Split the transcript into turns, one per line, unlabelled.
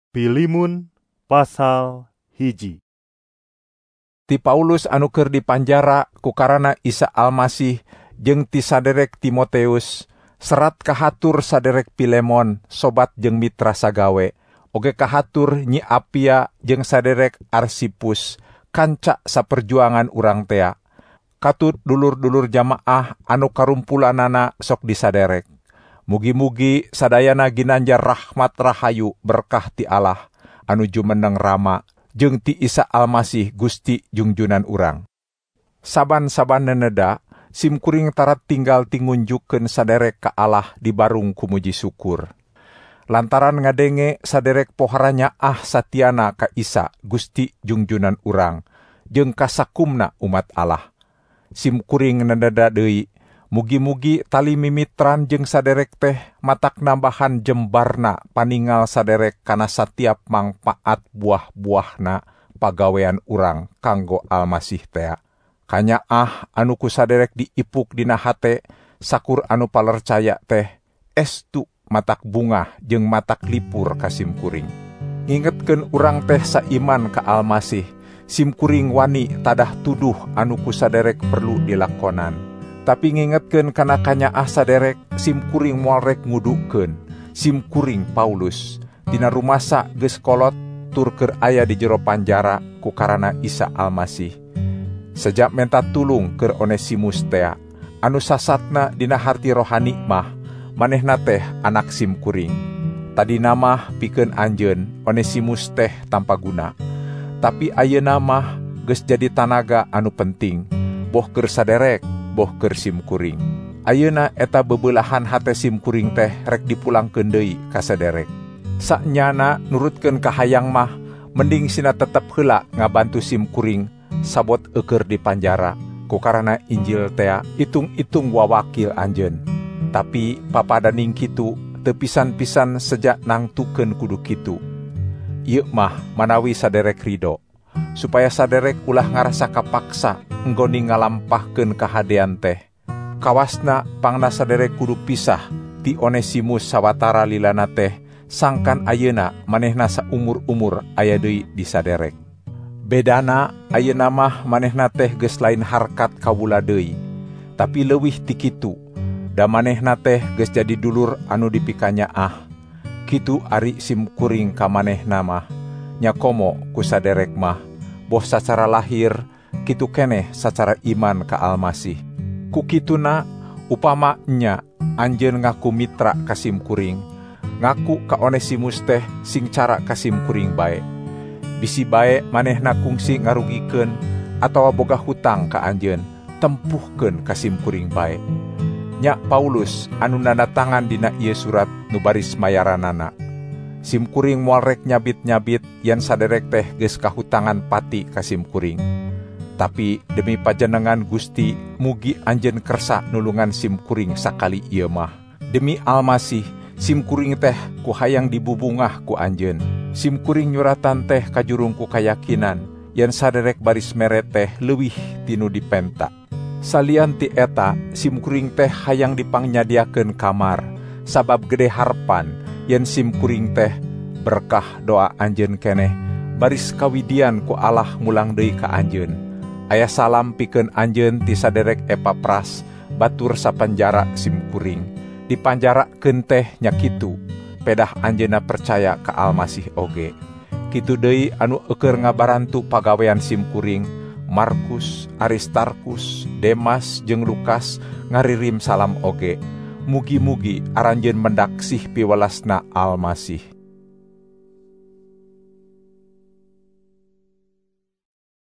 Pilimun pasal 1.
Ti Paulus anu keur dipanjara ku karana Isa Almasih jeung ti saderek Timoteus, serat kahatur saderek Pilemon, sobat jeung mitra sagawe, oge kahatur Nyi Apia jeung saderek Arsipus, kanca saperjuangan urang tea. Katut dulur-dulur jamaah anu karumpulanana sok disaderek. Mugi-mugi sadayana ginanjar rahmat rahayu berkah ti Allah anu jumeneng Rama jeung ti Isa Almasih Gusti Jungjunan urang. Saban-saban neneda simkuring tarat tinggal tingunjukkeun saderek ka Allah di barung kumuji syukur. Lantaran ngadenge saderek poharanya satiana ka Isa Gusti Jungjunan urang jeung kasakumna umat Allah. Simkuring neneda deui, mugi-mugi tali mimitran jeung saderek teh matak nambahan jembarna paningal saderek kana satiap mangpaat buah-buahna pagawean urang kanggo Almasih tea. Kanya anu ku saderek diipuk dina hate sakur anu palercaya teh estu matak bunga jeung matak lipur ka simkuring. Ngingetkeun urang teh saiman ka Almasih, simkuring wani tadah tuduh anu ku saderek perlu dilakonan. Tapi ngingetkeun kana kanyaah saderek, simkuring moal rek ngudukeun. Simkuring Paulus dina rumasa geus kolot tur keur aya di jero panjara ku karana Isa Almasih. Sejak menta tulung keur Onesimus tea, anu sasatna dina harti rohani mah manehna teh anak simkuring. Tadina mah pikeun anjeun Onesimus teh tanpa guna. Tapi ayeuna mah geus jadi tanaga anu penting, boh keur saderek, boh keur simkuring. Ayeuna eta bebelahan hate simkuring teh rek dipulangkeun deui ka saderek. Saknyana nurutkeun ka hayang mah mending sina tetep heula ngabantu simkuring sabot eukeur di panjara ku karana Injil tea itung-itung wawakil anjeun. Tapi papadaning kitu teu pisan-pisan sejak nangtukeun kudu kitu. Ieu mah manawi saderek ridho, supaya saderek ulah ngarasa kapaksa enggoni ngalampahkeun kahadean teh. Kawasna pangna saderek kudu pisah ti Onesimus sawatara lilana teh, sangkan ayeuna manehna saumur-umur aya deui di saderek. Bedana ayeuna mah manehna teh geus lain harkat kawula deui, tapi leuwih ti kitu, da manehna teh geus jadi dulur anu dipikanya Kitu ari simkuring ka manehna mah, nyakomo ku saderek mah, boh sacara lahir, kitu keneh sacara iman ka Almasih. Ku kituna, upama nya anjeun ngaku mitra ka simkuring, ngaku ka Onesimus teh sing cara ka simkuring bae. Bisi bae manehna kungsi ngarugikeun atawa boga hutang ka anjeun, tempuhkeun ka simkuring bae. Nya Paulus anu nanatangan dina ieu surat nu baris mayaranana. Simkuring moal rek nyabit-nyabit yan saderek teh geus kahutangan pati ka simkuring. Tapi demi pajenengan Gusti, mugi anjeun kersa nulungan simkuring sakali ieu mah. Demi Almasih, simkuring teh ku hayang dibubungah ku anjeun. Simkuring nyuratan teh kajurung ku kayakinan yan saderek baris mere teh leuwih tinu dipenta. Salian ti eta, simkuring teh hayang dipangnyadiakeun kamar, sabab gede harpan yen simkuring teh berkah doa anjeun keneh baris kawidian ku Allah mulang deui ka anjeun. Aya salam pikeun anjeun ti saderek Epapras, batur sapanjara simkuring. Dipanjarakeun teh nya kitu, pedah anjeunna percaya ka Almasih oge. Kitu deui anu eukeur ngabarantu pagawean simkuring, Markus, Aristarkus, Demas jeung Lukas ngaririm salam oge. Mugi-mugi aranjeun mendaksih piwelasna Almasih.